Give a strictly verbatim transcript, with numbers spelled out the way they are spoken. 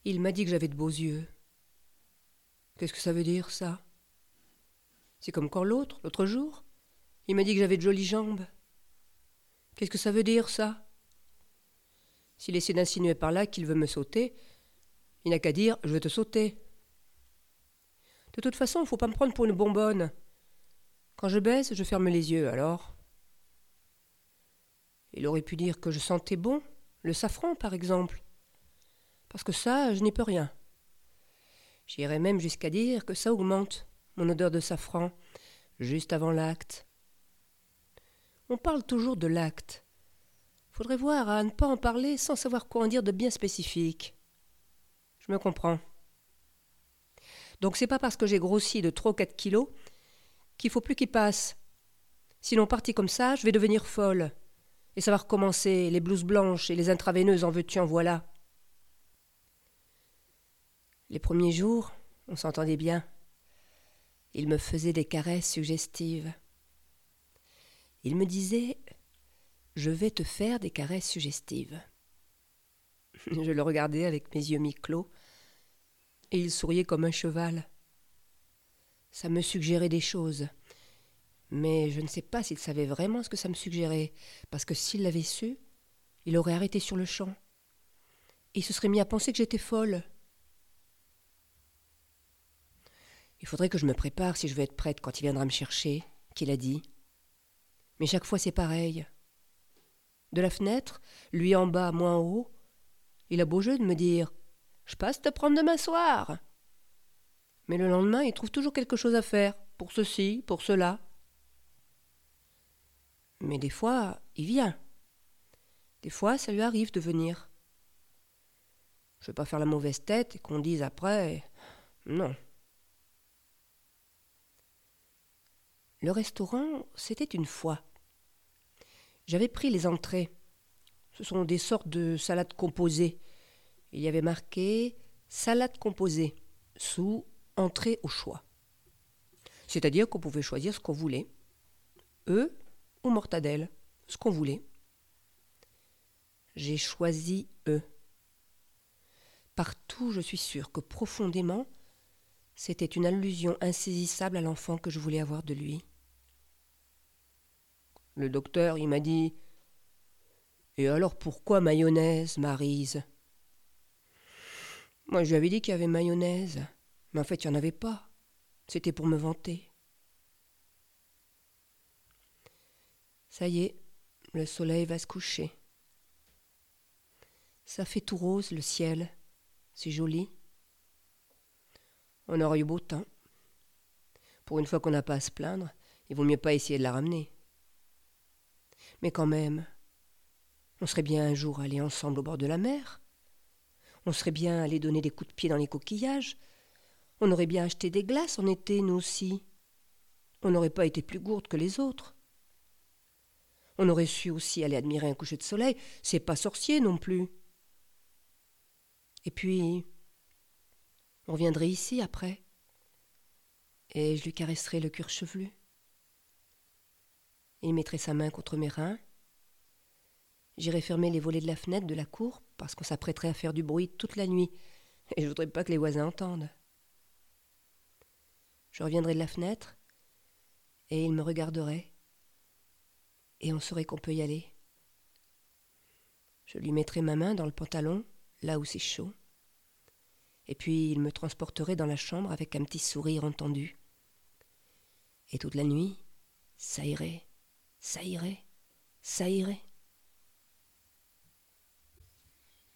Il m'a dit que j'avais de beaux yeux. Qu'est-ce que ça veut dire, ça? C'est comme quand l'autre, l'autre jour, il m'a dit que j'avais de jolies jambes. Qu'est-ce que ça veut dire, ça? S'il essaie d'insinuer par là qu'il veut me sauter, il n'a qu'à dire « je veux te sauter ». De toute façon, il ne faut pas me prendre pour une bonbonne. Quand je baise, je ferme les yeux, alors. Il aurait pu dire que je sentais bon, le safran par exemple. Parce que ça, je n'y peux rien. J'irais même jusqu'à dire que ça augmente, mon odeur de safran, juste avant l'acte. On parle toujours de l'acte. Faudrait voir à ne pas en parler sans savoir quoi en dire de bien spécifique. Je me comprends. Donc c'est pas parce que j'ai grossi de trois ou quatre kilos qu'il faut plus qu'il passe. Sinon, parti comme ça, je vais devenir folle. Et ça va recommencer, les blouses blanches et les intraveineuses en veux-tu en voilà. Les premiers jours, on s'entendait bien. Il me faisait des caresses suggestives. Il me disait « Je vais te faire des caresses suggestives ». Je le regardais avec mes yeux mi-clos et il souriait comme un cheval. Ça me suggérait des choses, mais je ne sais pas s'il savait vraiment ce que ça me suggérait, parce que s'il l'avait su, il aurait arrêté sur le champ. Et il se serait mis à penser que j'étais folle. Il faudrait que je me prépare si je veux être prête quand il viendra me chercher, qu'il a dit. Mais chaque fois c'est pareil. De la fenêtre, lui en bas, moi en haut, il a beau jeu de me dire « Je passe te prendre demain soir !» Mais le lendemain, il trouve toujours quelque chose à faire, pour ceci, pour cela. Mais des fois, il vient. Des fois, ça lui arrive de venir. Je ne veux pas faire la mauvaise tête et qu'on dise après « Non ». Le restaurant, c'était une fois. J'avais pris les entrées. Ce sont des sortes de salades composées. Il y avait marqué « salade composée » sous « entrée au choix ». C'est-à-dire qu'on pouvait choisir ce qu'on voulait. Œufs ou mortadelle, ce qu'on voulait. J'ai choisi œufs. Partout, je suis sûre que profondément, c'était une allusion insaisissable à l'enfant que je voulais avoir de lui. Le docteur, il m'a dit « Et alors pourquoi mayonnaise, Maryse ?» Moi, je lui avais dit qu'il y avait mayonnaise, mais en fait, il n'y en avait pas. C'était pour me vanter. Ça y est, le soleil va se coucher. Ça fait tout rose, le ciel. C'est joli. On aura eu beau temps. Pour une fois qu'on n'a pas à se plaindre, il vaut mieux pas essayer de la ramener. Mais quand même, on serait bien un jour allés ensemble au bord de la mer. On serait bien allés donner des coups de pied dans les coquillages. On aurait bien acheté des glaces en été, nous aussi. On n'aurait pas été plus gourdes que les autres. On aurait su aussi aller admirer un coucher de soleil. C'est pas sorcier non plus. Et puis, on reviendrait ici après. Et je lui caresserais le cuir chevelu. Il mettrait sa main contre mes reins. J'irais fermer les volets de la fenêtre de la cour parce qu'on s'apprêterait à faire du bruit toute la nuit. Et je voudrais pas que les voisins entendent. Je reviendrais de la fenêtre et il me regarderait. Et on saurait qu'on peut y aller. Je lui mettrais ma main dans le pantalon, là où c'est chaud. Et puis il me transporterait dans la chambre avec un petit sourire entendu. Et toute la nuit, ça irait, ça irait, ça irait.